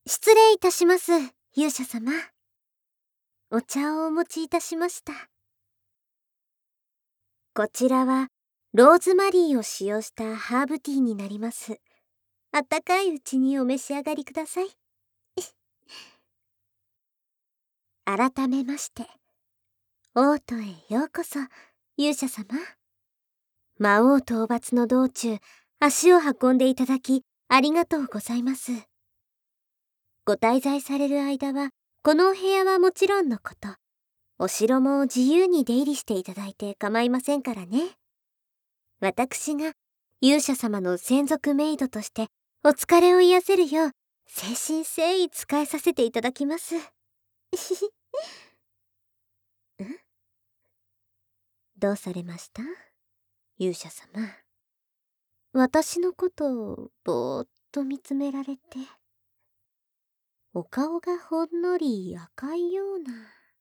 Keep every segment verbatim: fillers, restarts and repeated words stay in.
失礼いたします、勇者様。お茶をお持ちいたしました。こちらはローズマリーを使用したハーブティーになります。あったかいうちにお召し上がりください。改めまして、王都へようこそ、勇者様。魔王討伐の道中、足を運んでいただきありがとうございます。ご滞在される間は、このお部屋はもちろんのこと、お城も自由に出入りしていただいて構いませんからね。私が勇者様の専属メイドとしてお疲れを癒せるよう誠心誠意仕えさせていただきます。んどうされました、勇者様。私のことをぼーっと見つめられて、お顔がほんのり赤いような。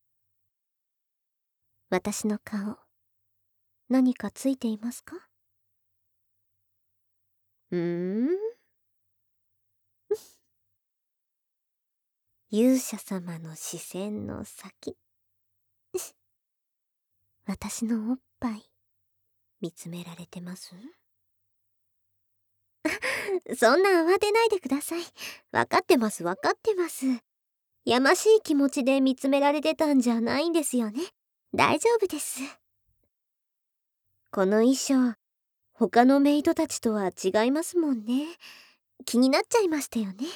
私の顔、何かついていますか？うーん勇者様の視線の先私のおっぱい見つめられてます？そんな慌てないでください。わかってますわかってます。やましい気持ちで見つめられてたんじゃないんですよね。大丈夫です。この衣装、他のメイドたちとは違いますもんね。気になっちゃいましたよね。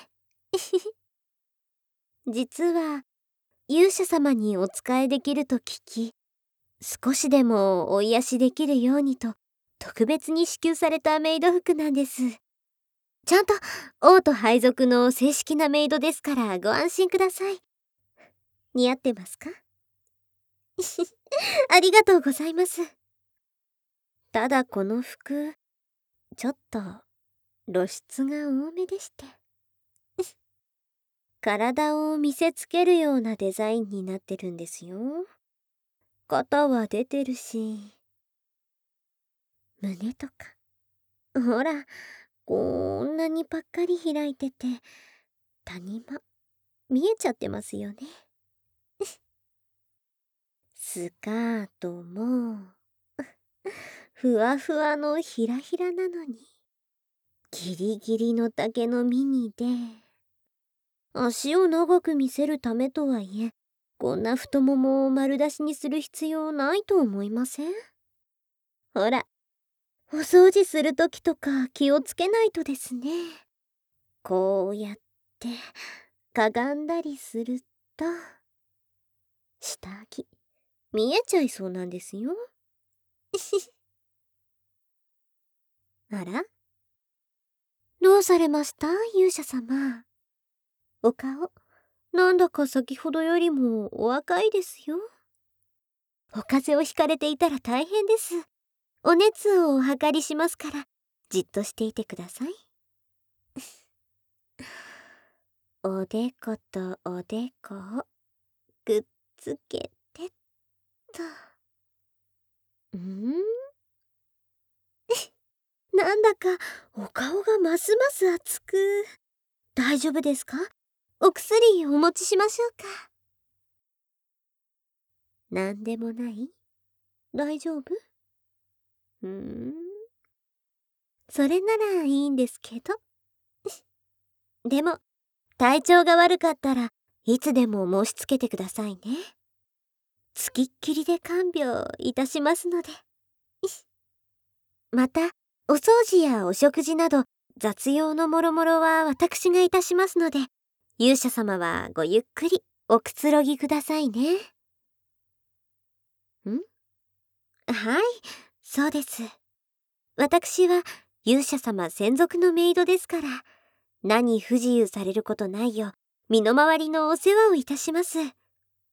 実は勇者様にお仕えできると聞き、少しでもお癒しできるようにと特別に支給されたメイド服なんです。ちゃんと王都配属の正式なメイドですからご安心ください。似合ってますか？ありがとうございます。ただこの服、ちょっと露出が多めでして。体を見せつけるようなデザインになってるんですよ。肩は出てるし、胸とか。ほら、こんなにぱっかり開いてて、谷間、見えちゃってますよね。スカートも、ふわふわのひらひらなのに、ギリギリの丈のミニで、足を長く見せるためとはいえ、こんな太ももを丸出しにする必要ないと思いません？ほら、お掃除するときとか気をつけないとですね。こうやってかがんだりすると下着見えちゃいそうなんですよ。あら、どうされました勇者様。お顔なんだか先ほどよりもお赤いですよ。お風邪をひかれていたら大変です。お熱をお測りしますからじっとしていてください。おでことおでこをくっつけてっと。んなんだかお顔がますます熱く。大丈夫ですか？お薬お持ちしましょうか？なんでもない？大丈夫？うーん。それならいいんですけど。でも、体調が悪かったらいつでも申し付けてくださいね。つきっきりで看病いたしますので。また、お掃除やお食事など雑用のもろもろは私がいたしますので、勇者様はごゆっくりおくつろぎくださいね。ん？はい、そうです。私は勇者様専属のメイドですから、何不自由されることないよう身の回りのお世話をいたします。え？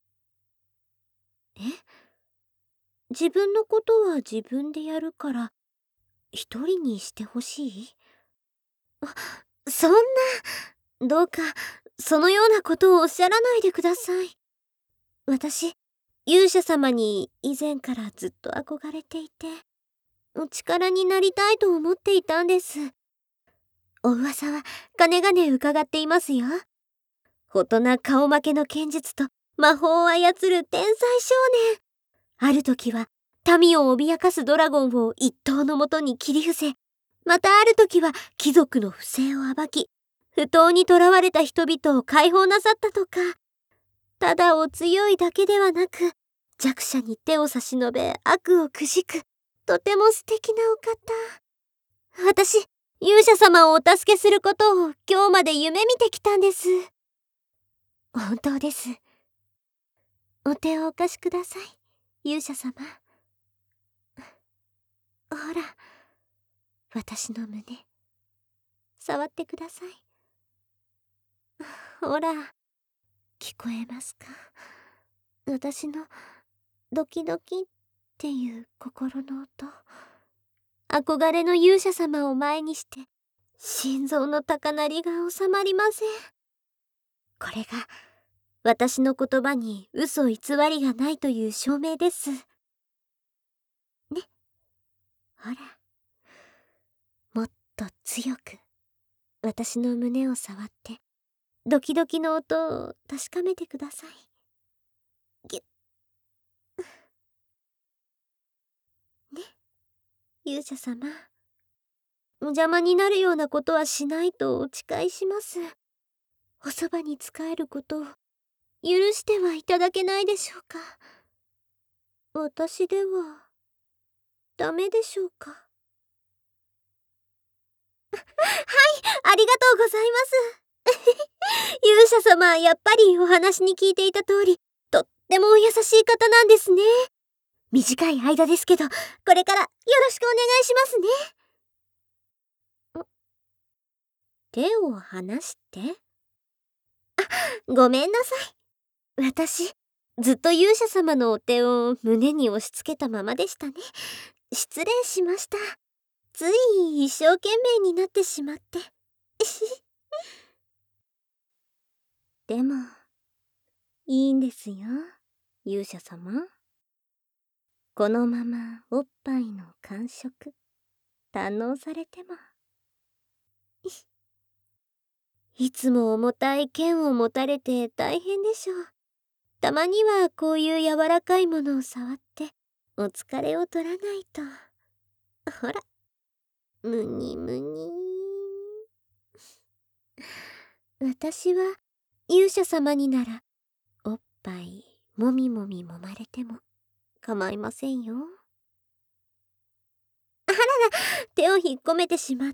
自分のことは自分でやるから一人にしてほしい？あ、そんな、どうかそのようなことをおっしゃらないでください。私、勇者様に以前からずっと憧れていて、お力になりたいと思っていたんです。お噂はかねがね伺っていますよ。 大人顔負けの剣術と魔法を操る天才少年。ある時は民を脅かすドラゴンを一刀のもとに切り伏せ、またある時は貴族の不正を暴き、不当に囚われた人々を解放なさったとか。ただお強いだけではなく、弱者に手を差し伸べ悪をくじく、とても素敵なお方。私、勇者様をお助けすることを今日まで夢見てきたんです。本当です。お手をお貸しください、勇者様。ほら、私の胸、触ってください。ほら、聞こえますか？私のドキドキっていう心の音。憧れの勇者様を前にして心臓の高鳴りが収まりません。これが私の言葉に嘘偽りがないという証明です。ね。ほら、もっと強く私の胸を触ってドキドキの音を確かめてください。ぎゅっ。ね、勇者様。お邪魔になるようなことはしないとお誓いします。おそばに仕えることを許してはいただけないでしょうか。私ではダメでしょうか。はい、ありがとうございます。勇者様、やっぱりお話に聞いていた通り、とってもお優しい方なんですね。短い間ですけど、これからよろしくお願いしますね。手を離して。あ、ごめんなさい。私、ずっと勇者様のお手を胸に押し付けたままでしたね。失礼しました。つい一生懸命になってしまって。でも、いいんですよ、勇者様。このままおっぱいの感触、堪能されても。いつも重たい剣を持たれて大変でしょう。たまにはこういう柔らかいものを触ってお疲れを取らないと。ほら、むにむに。私は勇者様にならおっぱいもみもみ揉まれても構いませんよ。あらら、手を引っ込めてしまって。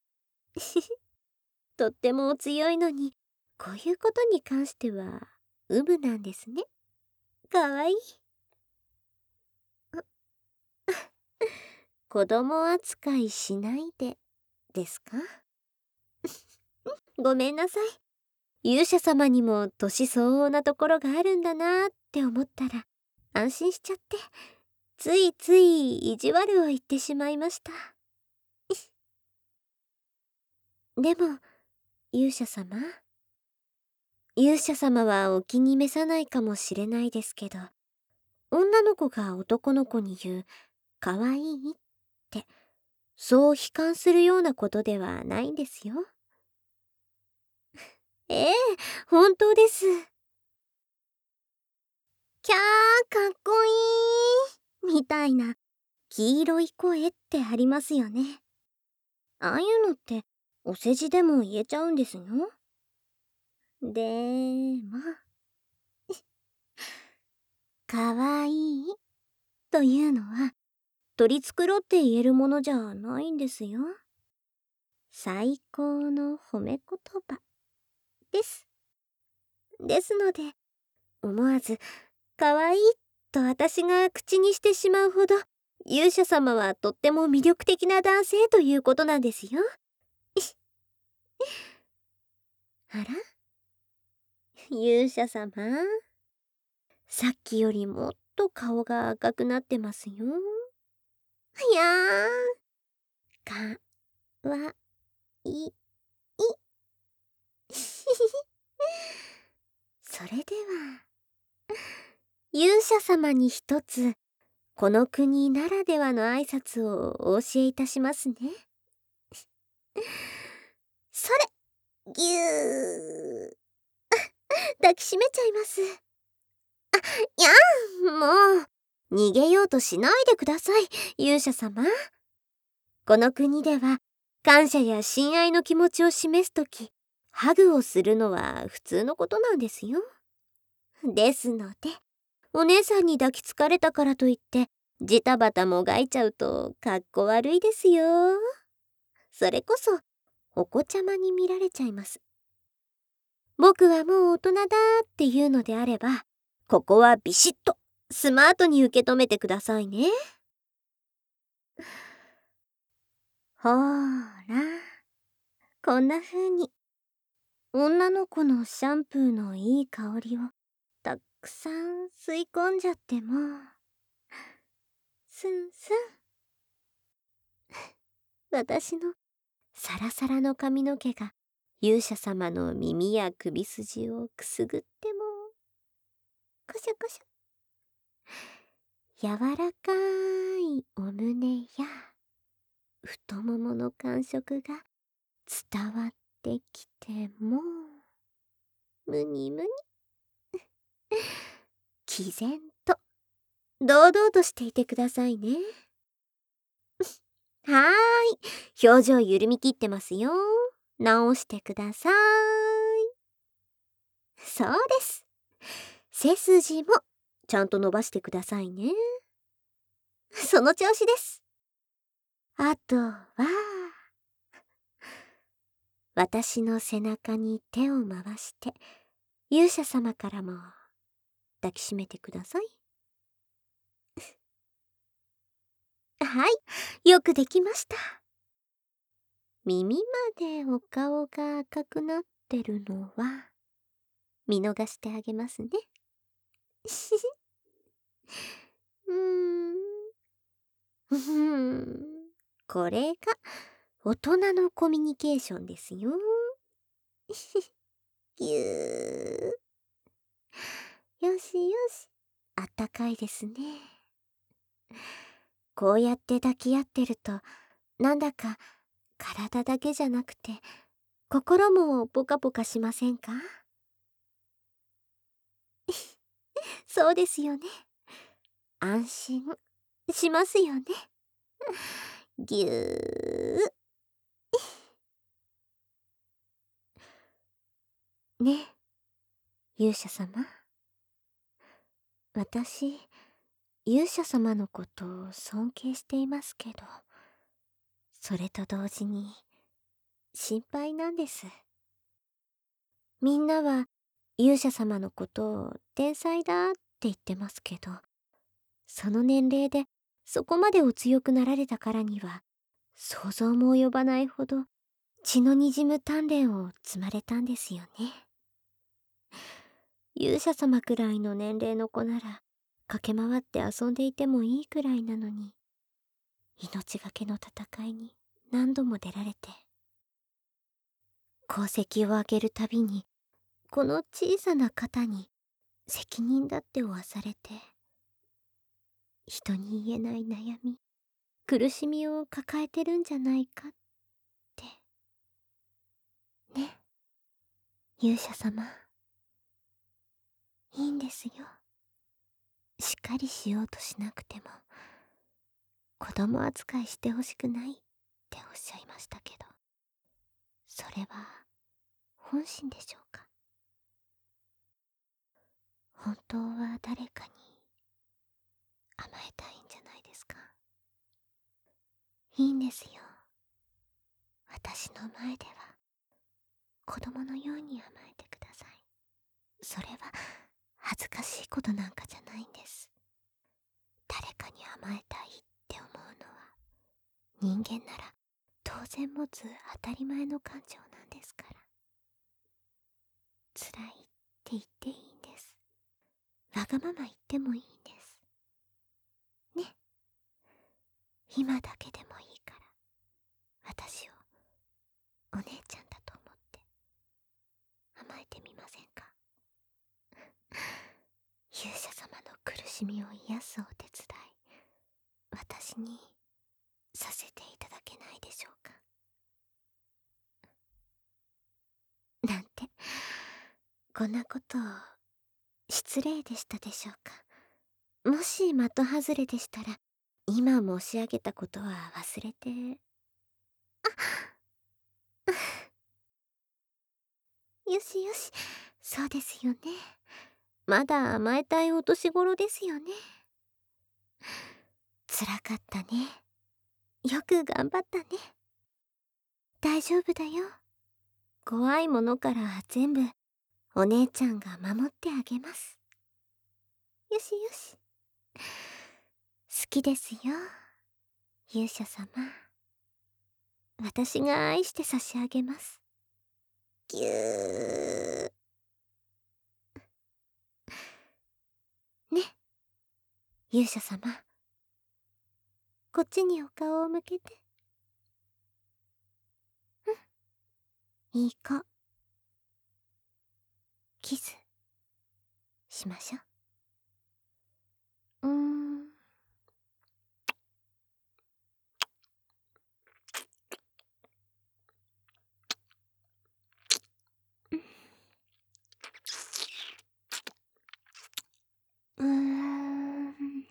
とってもお強いのに、こういうことに関してはうぶなんですね。かわいい。子供扱いしないでですか？ごめんなさい。勇者様にも年相応なところがあるんだなーって思ったら安心しちゃって、ついつい意地悪を言ってしまいました。でも勇者様勇者様はお気に召さないかもしれないですけど、女の子が男の子に言うかわいいってそう悲観するようなことではないんですよ。ええ、本当です。キャー、かっこいいみたいな黄色い声ってありますよね。ああいうのってお世辞でも言えちゃうんですよ。でもかわいいというのは取り繕って言えるものじゃないんですよ。最高の褒め言葉です。ですので思わずかわいいと私が口にしてしまうほど勇者様はとっても魅力的な男性ということなんですよ。あら、勇者様、さっきよりもっと顔が赤くなってますよ。いやー、かわいい。それでは勇者様に一つこの国ならではの挨拶をお教えいたしますね。それ、ぎゅー。 抱きしめちゃいます。あ、いやもう逃げようとしないでください、勇者様。この国では感謝や親愛の気持ちを示すとき、ハグをするのは普通のことなんですよ。ですので、お姉さんに抱きつかれたからといってジタバタもがいちゃうとかっこ悪いですよ。それこそお子ちゃまに見られちゃいます。僕はもう大人だっていうのであれば、ここはビシッとスマートに受け止めてくださいね。ほーら、こんな風に女の子のシャンプーのいい香りをたくさん吸い込んじゃっても、スンスン。私のサラサラの髪の毛が勇者様の耳や首筋をくすぐっても、コショコショ。柔らかいお胸や太ももの感触が伝わってきても、むにむに毅然と堂々としていてくださいね。はーい、表情緩み切ってますよ。直してください。そうです。背筋もちゃんと伸ばしてくださいね。その調子です。あとは私の背中に手を回して勇者様からも抱きしめてください。はい、よくできました。耳までお顔が赤くなってるのは見逃してあげますね。うーん。うふん。これが大人のコミュニケーションですよ。ぎゅー。よしよし。あったかいですね。こうやって抱き合ってると、なんだか体だけじゃなくて心もポカポカしませんか？そうですよね。安心しますよね。ぎゅー。ね、勇者様。私、勇者様のことを尊敬していますけど、それと同時に心配なんです。みんなは勇者様のことを天才だって言ってますけど、その年齢でそこまでお強くなられたからには、想像も及ばないほど血の滲む鍛錬を積まれたんですよね。勇者様くらいの年齢の子なら駆け回って遊んでいてもいいくらいなのに、命がけの戦いに何度も出られて、功績を上げるたびにこの小さな肩に責任だって負わされて、人に言えない悩み、苦しみを抱えてるんじゃないかってね。勇者様、いいんですよ。しっかりしようとしなくても子供扱いしてほしくないっておっしゃいましたけど、それは本心でしょうか？本当は誰かに甘えたいんじゃないですか？いいんですよ。私の前では子供のように甘えてください。それは恥ずかしいことなんかじゃないんです。誰かに甘えたいって思うのは人間なら当然持つ当たり前の感情なんですから。辛いって言っていいんです。わがまま言ってもいいんですね。今だけでもいいから私をお姉ちゃんだと思って甘えてみませんか？勇者様の苦しみを癒すお手伝い、私にさせていただけないでしょうか？なんてこんなこと失礼でしたでしょうか。もし的外れでしたら、今申し上げたことは忘れて。よしよし、そうですよね。まだ甘えたいお年頃ですよね。つらかったね。よく頑張ったね。大丈夫だよ。怖いものから全部お姉ちゃんが守ってあげます。よしよし。好きですよ、勇者様。私が愛して差し上げます。ぎゅー。ね、勇者様。こっちにお顔を向けて。うん、いい子。キスしましょう。うーん。うーん。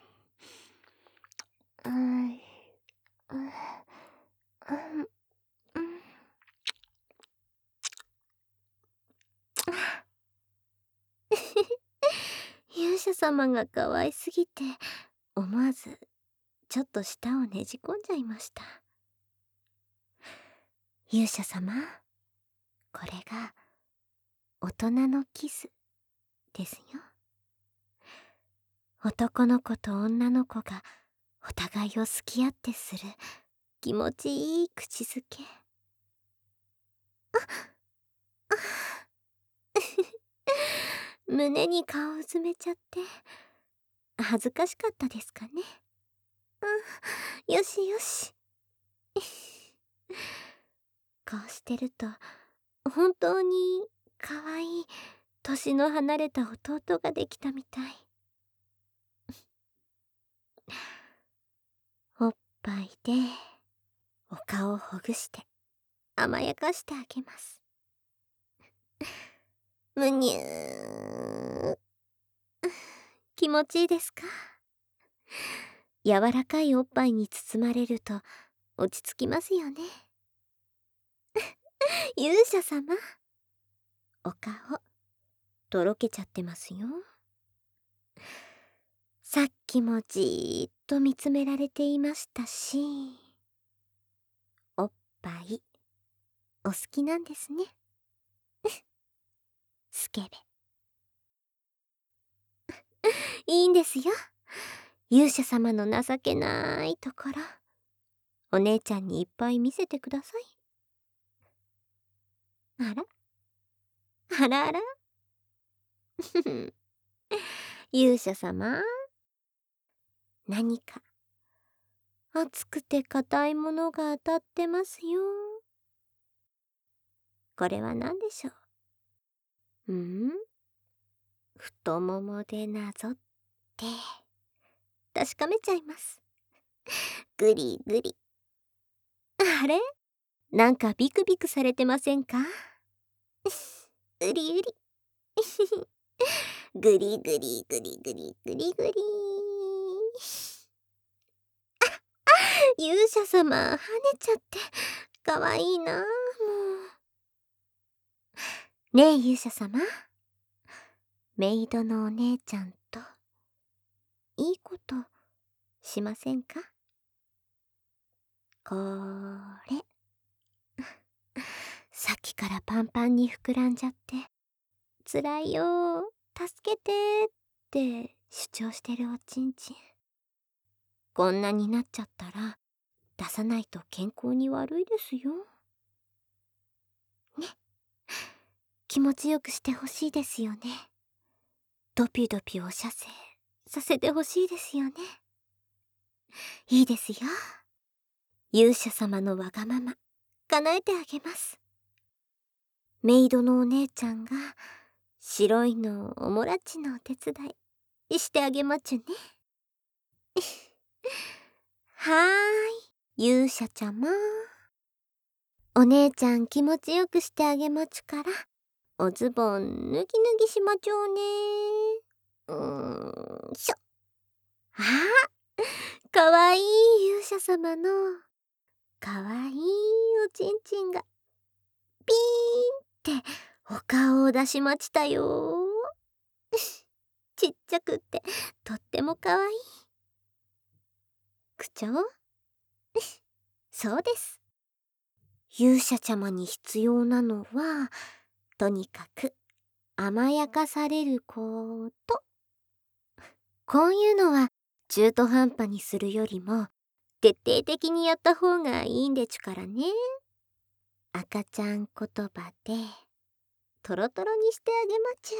あい。うん。うん。勇者様が可愛すぎて、思わずちょっと舌をねじ込んじゃいました。勇者様、これが大人のキスですよ。男の子と女の子がお互いを好き合ってする気持ちいい口づけ。ああ胸に顔をうずめちゃって恥ずかしかったですかね。うん、よしよし。こうしてると本当に可愛い年の離れた弟ができたみたい。おっぱいでお顔をほぐして甘やかしてあげます。むにゅー。気持ちいいですか？柔らかいおっぱいに包まれると落ち着きますよね。勇者様、お顔とろけちゃってますよ。さっきもじーっと見つめられていましたし、おっぱいお好きなんですね。スケベ。いいんですよ、勇者様の情けないところ、お姉ちゃんにいっぱい見せてください。あらあらあら勇者様、何か熱くて硬いものが当たってますよ。これは何でしょう？うん？太ももでなぞって確かめちゃいます。ぐりぐり。あれ、なんかビクビクされてませんか？うりうり。ぐりぐりぐりぐりぐりぐり。勇者様、跳ねちゃってかわいいな、もう。ねえ勇者様、メイドのお姉ちゃんといいことしませんか？これさっきからパンパンに膨らんじゃって辛いよ、助けてって主張してるおちんちん。こんなになっちゃったら出さないと健康に悪いですよね。気持ちよくしてほしいですよね。ドピドピお射精させてほしいですよね。いいですよ、勇者様のわがまま叶えてあげます。メイドのお姉ちゃんが白いのおもらちのお手伝いしてあげまちゅね。はーい、勇者ちゃま、お姉ちゃん気持ちよくしてあげまちゅからおズボン脱ぎ脱ぎしまちょうね。うーんしょ。あー、かわいい勇者様のかわいいおちんちんがピーンってお顔を出しまちたよ。ちっちゃくってとってもかわいい。口調そうです。勇者ちゃまに必要なのはとにかく甘やかされること。こういうのは中途半端にするよりも徹底的にやった方がいいんでちゅからね。赤ちゃん言葉でトロトロにしてあげまち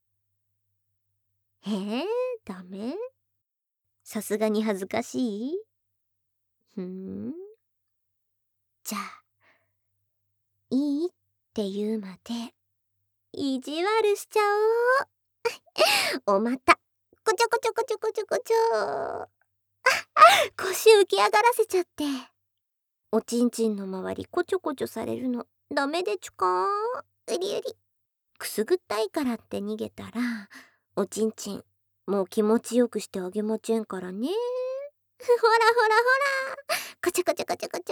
ゅ。へえ、ダメ？さすがに恥ずかしい？ふーん。じゃあ、いいって言うまで意地悪しちゃおう。おまた。こちょこちょこちょこちょこちょ。腰浮き上がらせちゃって。おちんちんの周りこちょこちょされるのダメでちゅか？うりうり。くすぐったいからって逃げたらおちんちんもう気持ちよくしてあげまちぇんからね。ほらほらほら、こちょこちょこちょこちょ。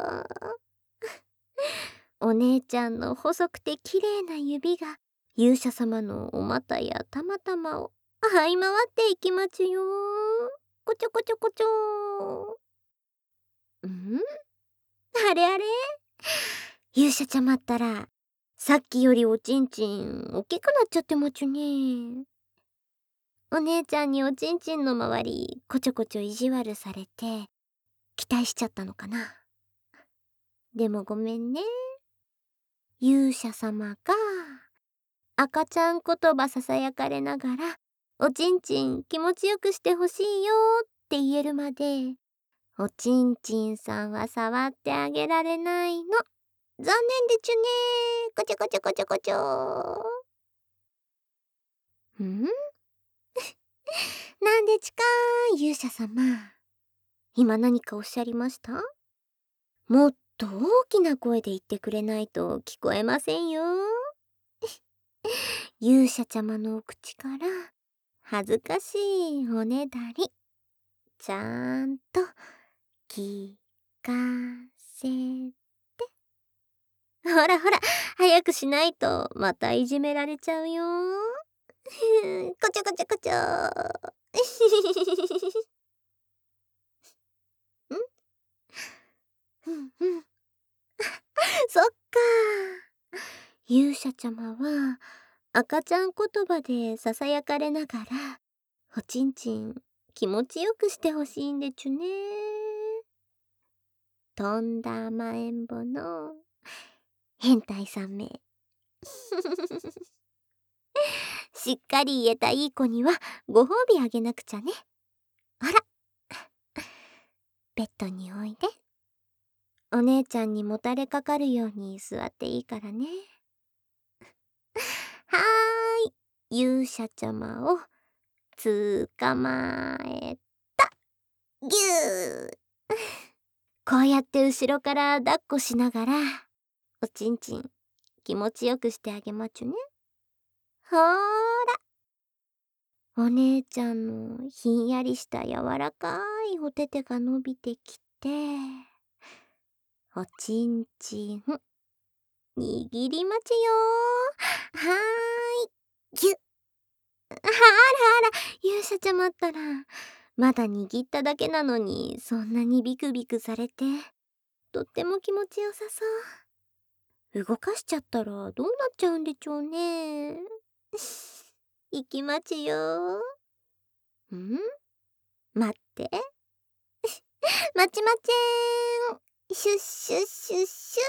お姉ちゃんの細くて綺麗な指が勇者様のお股やたまたまを這い回っていきまちゅよ。こちょこちょこちょ。ん？あれあれ？勇者ちゃまったらさっきよりおちんちんおっきくなっちゃってまちゅね。お姉ちゃんにおちんちんの周りこちょこちょ意地悪されて期待しちゃったのかな。でもごめんね。勇者様が赤ちゃん言葉ささやかれながらおちんちん気持ちよくしてほしいよって言えるまでおちんちんさんは触ってあげられないの。残念でちゅね。こちょこちょこちょこちょ。ん？なんでちか勇者様。今何かおっしゃりました？もっと大きな声で言ってくれないと聞こえませんよ。勇者ちゃまのお口から恥ずかしいおねだりちゃんと聞かせて。ほらほら早くしないとまたいじめられちゃうよ。こちょこちょこちょ。ん？うんうん。そっか。勇者ちゃまは赤ちゃん言葉でささやかれながらおちんちん気持ちよくしてほしいんでちゅね。とんだ甘えんぼの変態さんめ。しっかり言えたいい子にはご褒美あげなくちゃね。あら、ベッドにおいで。お姉ちゃんにもたれかかるように座っていいからね。はーい、勇者ちゃまをつかまえた。ぎゅー。こうやって後ろから抱っこしながらおちんちん気持ちよくしてあげまちゅね。ほーら、お姉ちゃんのひんやりした柔らかいおててが伸びてきておちんちん握りまちよ。はーい、ぎゅっ。あらあら、勇者ちゃまったらまだ握っただけなのにそんなにビクビクされてとっても気持ちよさそう。動かしちゃったらどうなっちゃうんでちょうね。いきまちよ。ん？待って。まちまちーん。シュッシュッシュッシュ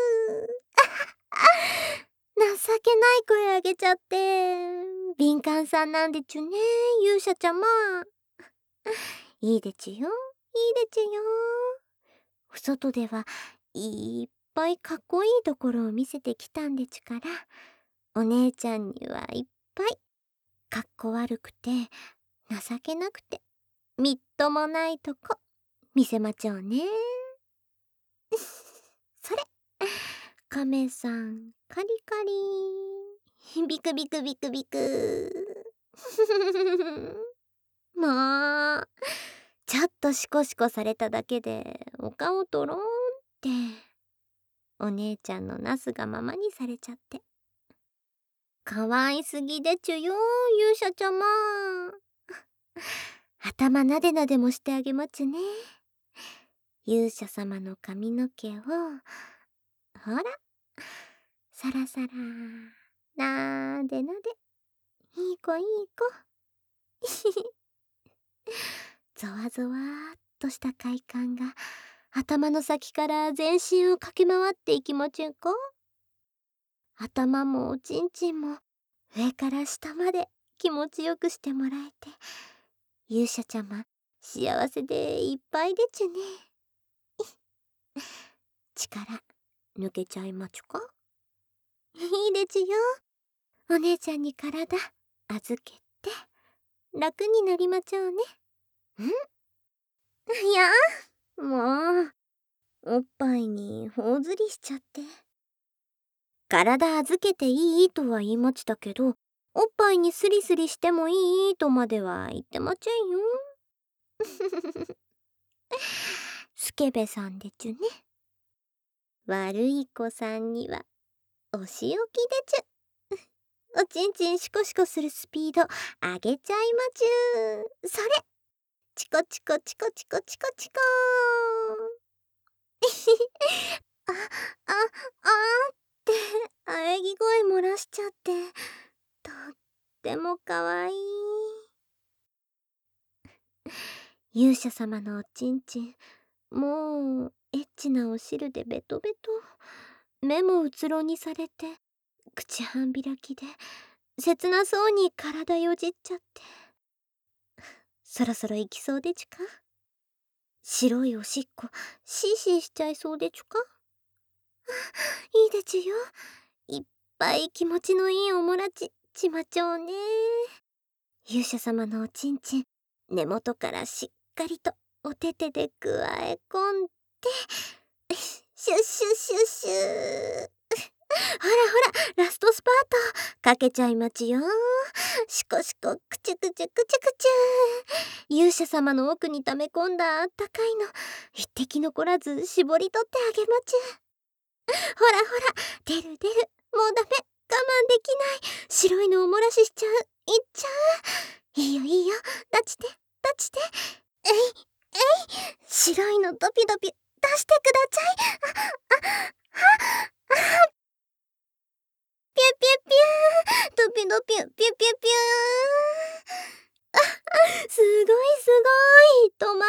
ー。情けない声あげちゃって敏感さんなんでちゅね勇者ちゃま。いいでちゅよ、いいでちゅよ。外ではいっぱいかっこいいところを見せてきたんでちゅからお姉ちゃんにはいっぱいかっこ悪くて情けなくてみっともないとこ見せまちょうね。それ、カメさんカリカリ。 ビクビクビクビク。もう、ちょっとシコシコされただけでお顔とろーんって、お姉ちゃんのなすがままにされちゃって。かわいすぎでちゅよ、勇者ちゃま。頭なでなでもしてあげまちゅね。勇者様の髪の毛を、ほら、サラサラ、なーでなで、いい子いい子。ゾワゾワーっとした快感が頭の先から全身を駆け回っていきまちゅんか。頭もおちんちんも上から下まで気持ちよくしてもらえて、勇者ちゃま幸せでいっぱいでちゅね。力抜けちゃいまちゅか。いいでちゅよ。お姉ちゃんに体預けて楽になりまちょうね。んいやもうおっぱいに頬ずりしちゃって。体預けていいとは言いまちたけど、おっぱいにスリスリしてもいいとまでは言ってまちぇんよ。スケベさんでちゅね。悪い子さんにはお仕置きでちゅ。おちんちんシコシコするスピード上げちゃいまちゅ。それチコチコチコチコチコチコー。あ、あ、あーって喘ぎ声漏らしちゃって、とってもかわいい。勇者様のおちんちん、もうエッチなお汁でベトベト。目もうつろにされて、口半開きで切なそうに体よじっちゃって。そろそろ行きそうでちゅか。白いおしっこシーシーしちゃいそうでちゅか。いいでちゅよ。いっぱい気持ちのいいおもらちちまちょうね。勇者様のおちんちん、根元からしっかりとお手手でくわえ込んで、シュッシュッシュッシュー。ほらほら、ラストスパートかけちゃいまちよ。シコシコクチュクチュクチュクチュ。勇者様の奥に溜め込んだあったかいの一滴残らず絞り取ってあげまちゅ。ほらほら、出る出る、もうダメ、我慢できない。白いのを漏らししちゃう、いっちゃう。いいよいいよ、立ちて立ちて、えいえい。白いのドピドピ出してください。ああああ、ピュピュピュー、ドピドピュピュピュピュー。あ、すごいすごい、止まんない。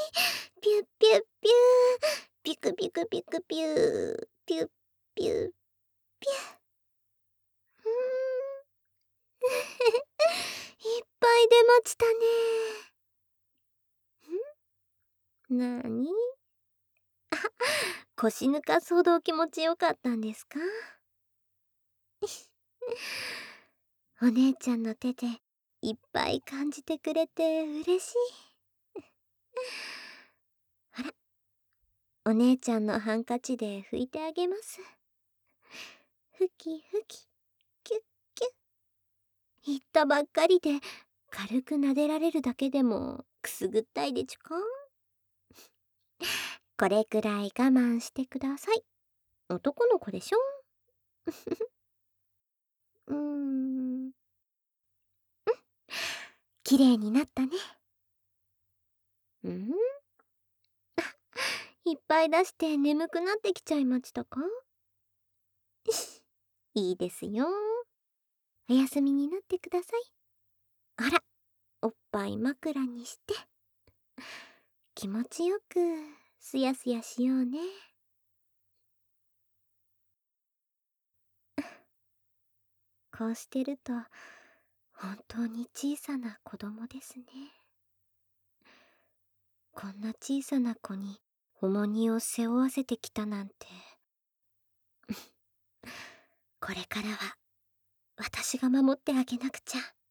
ピュピュピュー、ピクピクピクピュー、ピュピュピュ。うーんいっぱい出まちたね。んなーに。あ、腰抜かすほど気持ちよかったんですか。お姉ちゃんの手でいっぱい感じてくれて嬉しい。あら、お姉ちゃんのハンカチで拭いてあげます。ふきふき、キュッキュッ。言ったばっかりで軽く撫でられるだけでもくすぐったいでちゅか。これくらい我慢してください。男の子でしょ。うーん。綺麗になったね。んいっぱい出して眠くなってきちゃいましたか。いいですよ。おやすみになってください。あら、おっぱい枕にして気持ちよくすやすやしようね。こうしてると本当に小さな子供ですね。こんな小さな子に重荷を背負わせてきたなんて。これからは私が守ってあげなくちゃ。